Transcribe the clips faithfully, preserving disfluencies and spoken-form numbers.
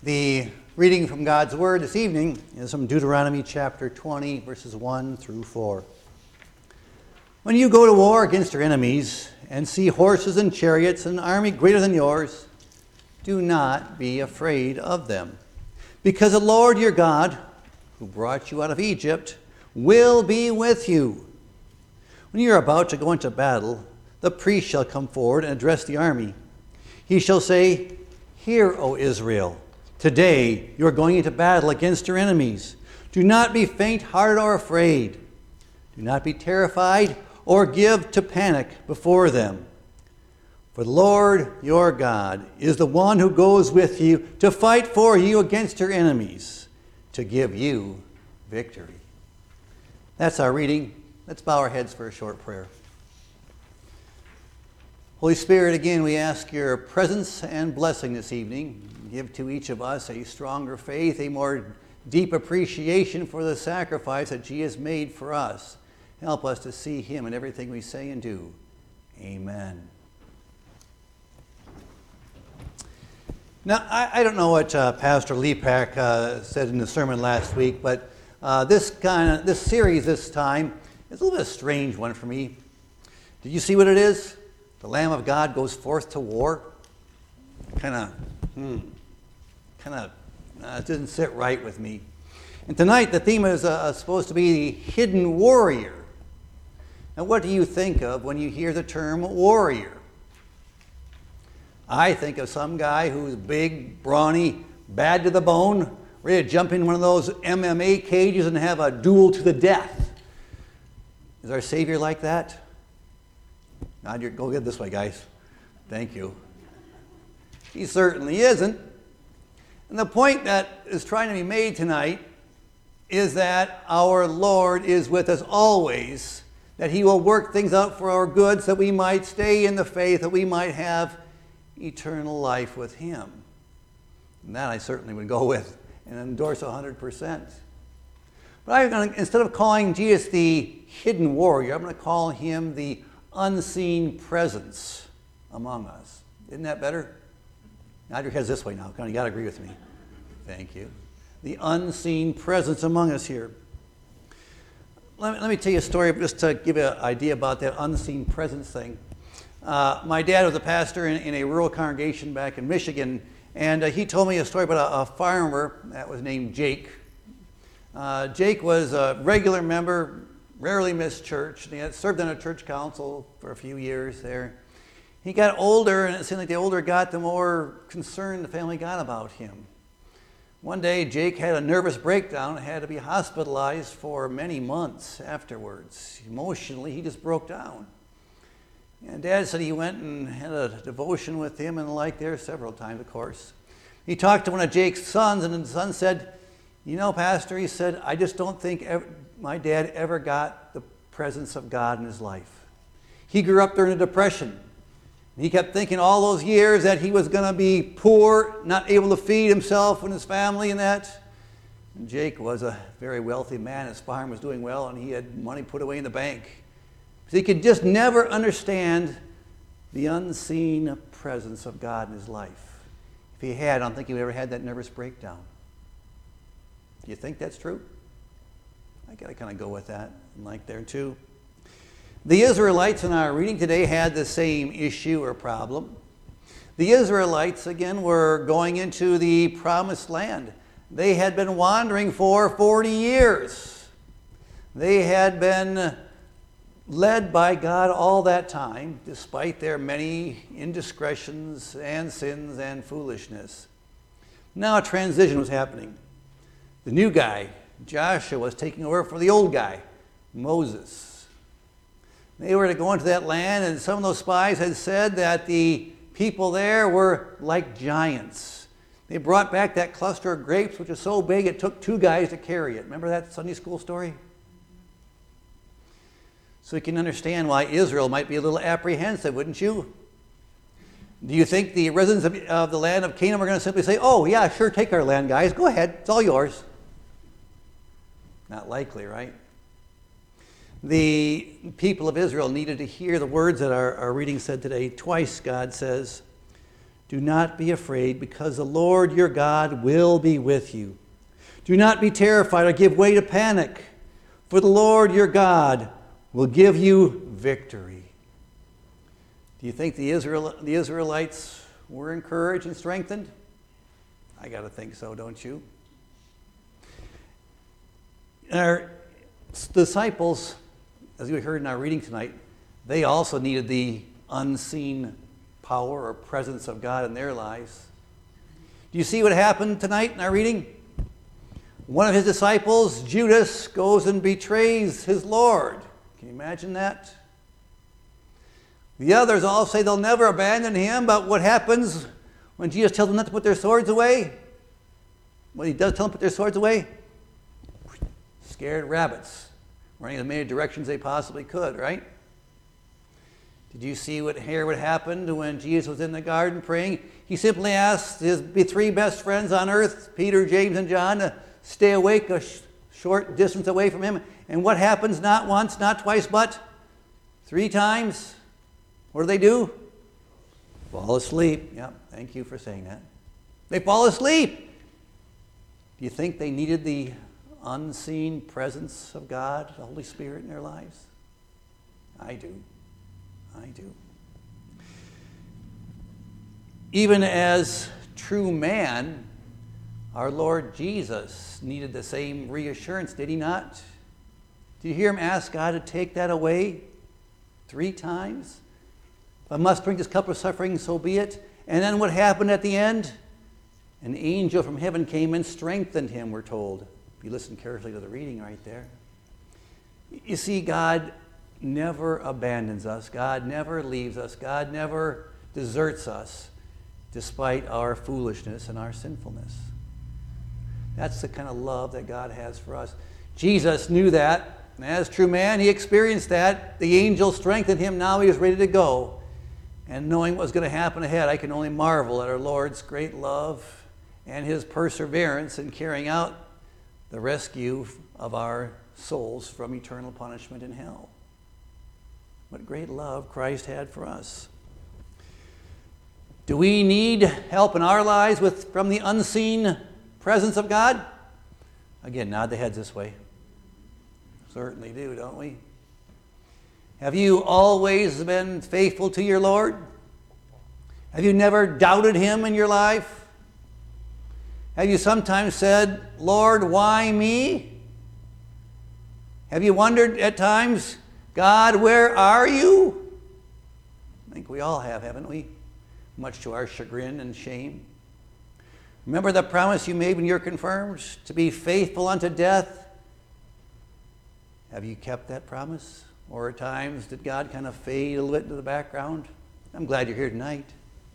The reading from God's Word this evening is from Deuteronomy chapter twenty, verses one through four. When you go to war against your enemies and see horses and chariots and an army greater than yours, do not be afraid of them, because the Lord your God, who brought you out of Egypt, will be with you. When you are about to go into battle, the priest shall come forward and address the army. He shall say, "Hear, O Israel, today you are going into battle against your enemies. Do not be faint-hearted or afraid. Do not be terrified or give to panic before them. For the Lord your God is the one who goes with you to fight for you against your enemies, to give you victory." That's our reading. Let's bow our heads for a short prayer. Holy Spirit, again, we ask your presence and blessing this evening. Give to each of us a stronger faith, a more deep appreciation for the sacrifice that Jesus made for us. Help us to see him in everything we say and do. Amen. Now, I, I don't know what uh, Pastor Lepak uh, said in the sermon last week, but uh, this kind of this series this time is a little bit of a strange one for me. Did you see what it is? The Lamb of God goes forth to war. Kind of, hmm, kind of, uh, it didn't sit right with me. And tonight the theme is uh, supposed to be the hidden warrior. Now, what do you think of when you hear the term warrior? I think of some guy who's big, brawny, bad to the bone, ready to jump in one of those M M A cages and have a duel to the death. Is our Savior like that? Now, go get this way, guys. Thank you. He certainly isn't. And the point that is trying to be made tonight is that our Lord is with us always, that he will work things out for our good so that we might stay in the faith, that we might have eternal life with him. And that I certainly would go with and endorse one hundred percent. But I'm going to, instead of calling Jesus the hidden warrior, I'm going to call him the unseen presence among us. Isn't that better? Nod your heads this way now. You got to agree with me. Thank you. The unseen presence among us here. Let me, let me tell you a story just to give you an idea about that unseen presence thing. Uh, my dad was a pastor in, in a rural congregation back in Michigan, and uh, he told me a story about a, a farmer that was named Jake. Uh, Jake was a regular member, rarely missed church. He had served on a church council for a few years there. He got older, and it seemed like the older he got, the more concerned the family got about him. One day, Jake had a nervous breakdown and had to be hospitalized for many months afterwards. Emotionally, he just broke down. And Dad said he went and had a devotion with him and the like there several times, of course. He talked to one of Jake's sons, and the son said, "You know, Pastor," he said, "I just don't think ever, my dad ever got the presence of God in his life. He grew up during a depression. He kept thinking all those years that he was going to be poor, not able to feed himself and his family and that." And Jake was a very wealthy man. His farm was doing well, and he had money put away in the bank. So he could just never understand the unseen presence of God in his life. If he had, I don't think he ever had that nervous breakdown. Do you think that's true? I got to kind of go with that, and like there too. The Israelites in our reading today had the same issue or problem. The Israelites, again, were going into the promised land. They had been wandering for forty years. They had been led by God all that time, despite their many indiscretions and sins and foolishness. Now a transition was happening. The new guy, Joshua, was taking over for the old guy, Moses. They were to go into that land, and some of those spies had said that the people there were like giants. They brought back that cluster of grapes, which was so big it took two guys to carry it. Remember that Sunday school story? So you can understand why Israel might be a little apprehensive, wouldn't you? Do you think the residents of, of the land of Canaan were going to simply say, "Oh, yeah, sure, take our land, guys. Go ahead. It's all yours"? Not likely, right? The people of Israel needed to hear the words that our, our reading said today. Twice God says, Do not be afraid, because the Lord your God will be with you. Do not be terrified or give way to panic, for the Lord your God will give you victory. Do you think the, Israel, the Israelites were encouraged and strengthened? I got to think so, don't you? Our disciples, as we heard in our reading tonight, they also needed the unseen power or presence of God in their lives. Do you see what happened tonight in our reading? One of his disciples, Judas, goes and betrays his Lord. Can you imagine that? The others all say they'll never abandon him, but what happens when Jesus tells them not to put their swords away? When he does tell them to put their swords away, scared rabbits, running in as many directions they possibly could, right? Did you see what here what happened when Jesus was in the garden praying? He simply asked his three best friends on earth, Peter, James, and John, to stay awake a sh- short distance away from him. And what happens not once, not twice, but three times? What do they do? Fall asleep. Yep, thank you for saying that. They fall asleep. Do you think they needed the unseen presence of God, the Holy Spirit in their lives? I do. I do. Even as true man, our Lord Jesus needed the same reassurance, did he not? Did you hear him ask God to take that away three times? If I must bring this cup of suffering, so be it. And then what happened at the end? An angel from heaven came and strengthened him, we're told. If you listen carefully to the reading right there. You see, God never abandons us. God never leaves us. God never deserts us, despite our foolishness and our sinfulness. That's the kind of love that God has for us. Jesus knew that. And as true man, he experienced that. The angel strengthened him. Now he was ready to go. And knowing what was going to happen ahead, I can only marvel at our Lord's great love and his perseverance in carrying out the rescue of our souls from eternal punishment in hell. What great love Christ had for us. Do we need help in our lives with from the unseen presence of God? Again, nod the heads this way. Certainly do, don't we? Have you always been faithful to your Lord? Have you never doubted him in your life? Have you sometimes said, Lord, why me? Have you wondered at times, God, where are you? I think we all have, haven't we? Much to our chagrin and shame. Remember the promise you made when you were confirmed, to be faithful unto death? Have you kept that promise? Or at times did God kind of fade a little bit into the background? I'm glad you're here tonight.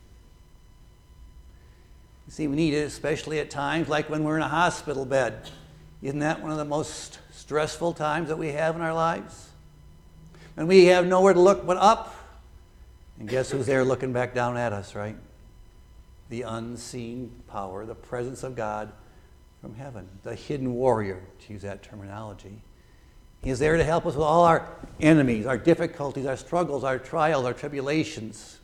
You see, we need it, especially at times like when we're in a hospital bed. Isn't that one of the most stressful times that we have in our lives? When we have nowhere to look but up. And guess who's there looking back down at us, right? The unseen power, the presence of God from heaven. The hidden warrior, to use that terminology. He is there to help us with all our enemies, our difficulties, our struggles, our trials, our tribulations.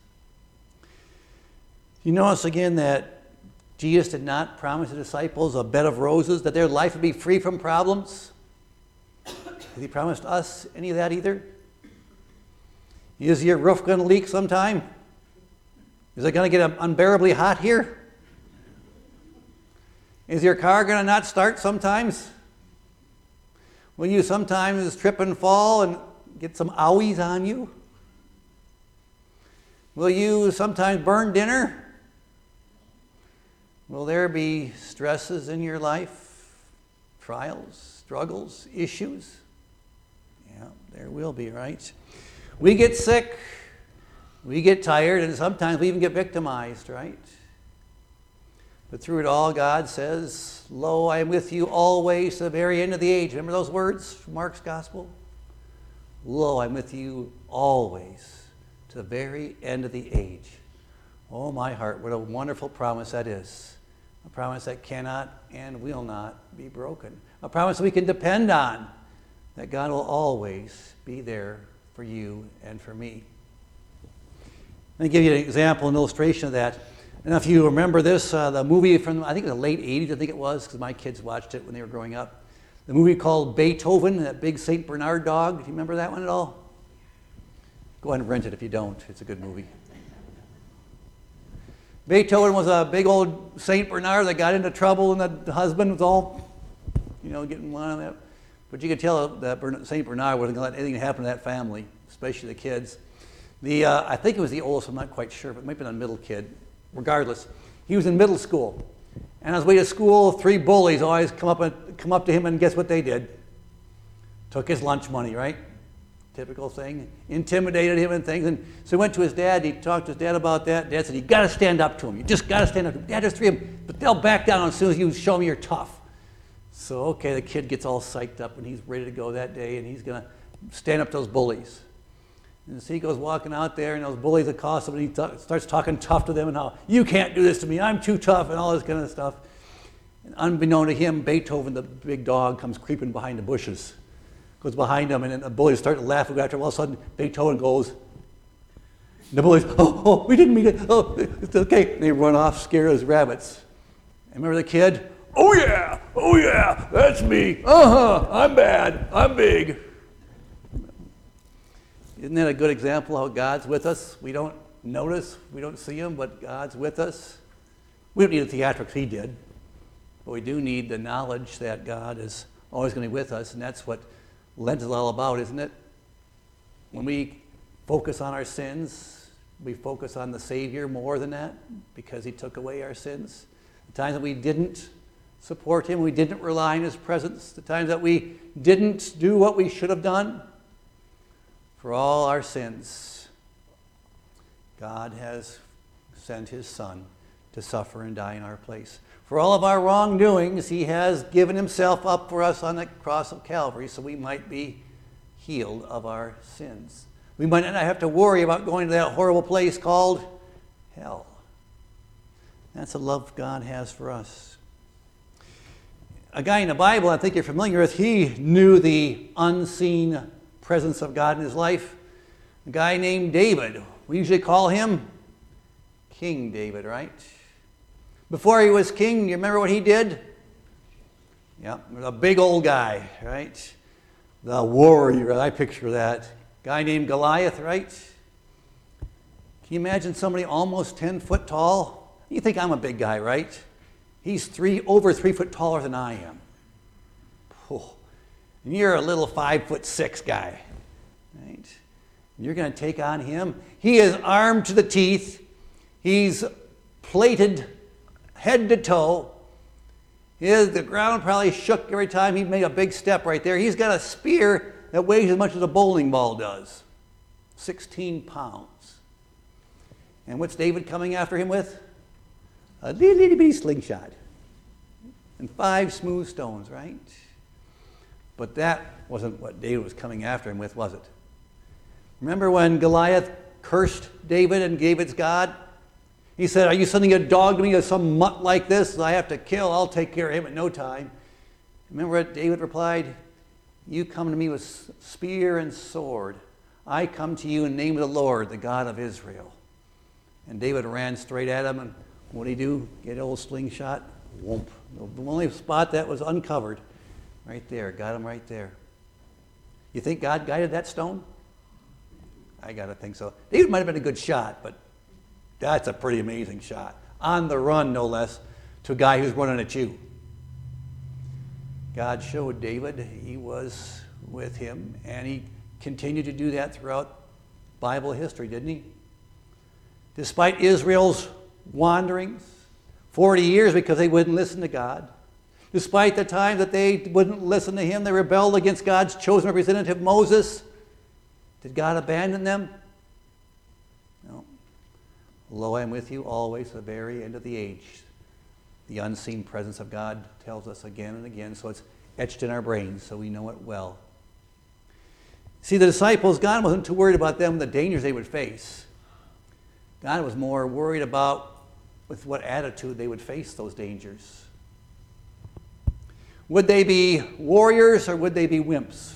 You notice again that Jesus did not promise the disciples a bed of roses, that their life would be free from problems. Has he promised us any of that either? Is your roof going to leak sometime? Is it going to get unbearably hot here? Is your car going to not start sometimes? Will you sometimes trip and fall and get some owies on you? Will you sometimes burn dinner? Will there be stresses in your life? Trials, struggles, issues? Yeah, there will be, right? We get sick, we get tired, and sometimes we even get victimized, right? But through it all, God says, Lo, I am with you always to the very end of the age. Remember those words from Mark's Gospel? Lo, I'm with you always to the very end of the age. Oh, my heart, what a wonderful promise that is. A promise that cannot and will not be broken. A promise we can depend on, that God will always be there for you and for me. Let me give you an example, an illustration of that. And if you remember this, uh, the movie from, I think the late eighties, I think it was, because my kids watched it when they were growing up. The movie called Beethoven, that big Saint Bernard dog. Do you remember that one at all? Go ahead and rent it if you don't. It's a good movie. Beethoven was a big old Saint Bernard that got into trouble, and the husband was all, you know, getting one of that. But you could tell that Saint Bernard wasn't going to let anything happen to that family, especially the kids. The uh, I think it was the oldest, I'm not quite sure, but it might have been a middle kid. Regardless, he was in middle school. And on his way to school, three bullies always come up, and, come up to him, and guess what they did? Took his lunch money, right? Typical thing. Intimidated him and things. And so he went to his dad. He talked to his dad about that. Dad said, you got to stand up to him. You just got to stand up to him. Dad, there's three of them, but they'll back down as soon as you show me you're tough. So, okay, the kid gets all psyched up, and he's ready to go that day, and he's going to stand up to those bullies. And so he goes walking out there, and those bullies accost him, and he t- starts talking tough to them, and how, you can't do this to me, I'm too tough, and all this kind of stuff. And unbeknown to him, Beethoven, the big dog, comes creeping behind the bushes. Goes behind him, and then the bullies start to laugh after him. All of a sudden, Beethoven goes, and the bullies, oh, oh, we didn't mean it, oh, it's okay. And they run off, scared as rabbits. And remember the kid? Oh yeah, oh yeah, that's me. Uh-huh, I'm bad, I'm big. Isn't that a good example how God's with us? We don't notice, we don't see him, but God's with us. We don't need the theatrics he did, but we do need the knowledge that God is always going to be with us, and that's what Lent is all about, isn't it? When we focus on our sins, we focus on the Savior more than that, because he took away our sins. The times that we didn't support him, we didn't rely on his presence, the times that we didn't do what we should have done, for all our sins, God has sent his Son to suffer and die in our place. For all of our wrongdoings, he has given himself up for us on the cross of Calvary so we might be healed of our sins. We might not have to worry about going to that horrible place called hell. That's the love God has for us. A guy in the Bible I think you're familiar with, he knew the unseen presence of God in his life. A guy named David. We usually call him King David, right? Before he was king, you remember what he did? Yeah, a big old guy, right? The warrior, I picture that. Guy named Goliath, right? Can you imagine somebody almost ten foot tall? You think I'm a big guy, right? He's three over three foot taller than I am. Oh. And you're a little five foot six guy, right? And you're going to take on him. He is armed to the teeth. He's plated head to toe. His, the ground probably shook every time he made a big step right there. He's got a spear that weighs as much as a bowling ball does, sixteen pounds. And what's David coming after him with? A little, little bitty slingshot and five smooth stones, right? But that wasn't what David was coming after him with, was it? Remember when Goliath cursed David and David's God? He said, are you sending a dog to me, some mutt like this I have to kill? I'll take care of him in no time. Remember what David replied? You come to me with spear and sword. I come to you in the name of the Lord, the God of Israel. And David ran straight at him, and what did he do? Get an old slingshot? Whoomp. The only spot that was uncovered. Right there, got him right there. You think God guided that stone? I gotta think so. David might have been a good shot, but that's a pretty amazing shot. On the run, no less, to a guy who's running at you. God showed David he was with him, and he continued to do that throughout Bible history, didn't he? Despite Israel's wanderings, forty years because they wouldn't listen to God. Despite the time that they wouldn't listen to him, they rebelled against God's chosen representative, Moses. Did God abandon them? No. Lo, I am with you always to the very end of the age. The unseen presence of God tells us again and again, so it's etched in our brains, so we know it well. See, the disciples, God wasn't too worried about them, the dangers they would face. God was more worried about with what attitude they would face those dangers. Would they be warriors or would they be wimps?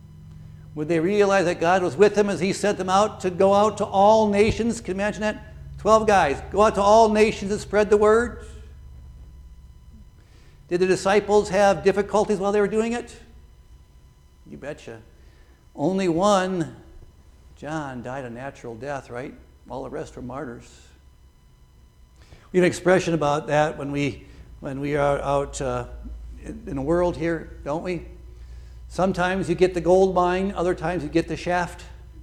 Would they realize that God was with them as he sent them out to go out to all nations? Can you imagine that? Twelve guys. Go out to all nations and spread the word. Did the disciples have difficulties while they were doing it? You betcha. Only one, John, died a natural death, right? All the rest were martyrs. We have an expression about that when we when we are out uh, in, in the world here, don't we? Sometimes you get the gold mine, other times you get the shaft.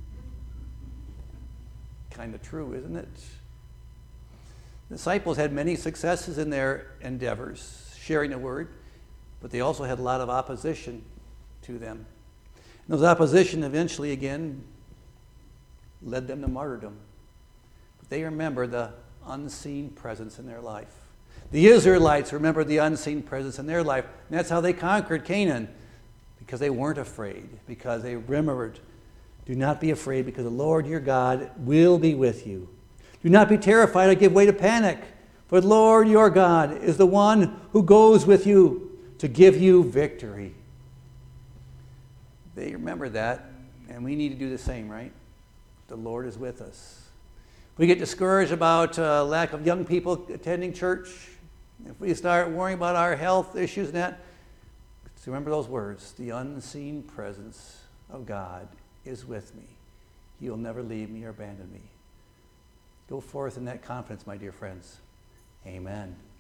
Kind of true, isn't it? The disciples had many successes in their endeavors, sharing the word, but they also had a lot of opposition to them. And those opposition eventually, again, led them to martyrdom. But they remember the unseen presence in their life. The Israelites remembered the unseen presence in their life. And that's how they conquered Canaan, because they weren't afraid, because they remembered, do not be afraid, because the Lord your God will be with you. Do not be terrified or give way to panic, for the Lord your God is the one who goes with you to give you victory. They remember that, and we need to do the same, right? The Lord is with us. We get discouraged about uh, lack of young people attending church. If we start worrying about our health issues and that, so remember those words. The unseen presence of God is with me. He will never leave me or abandon me. Go forth in that confidence, my dear friends. Amen.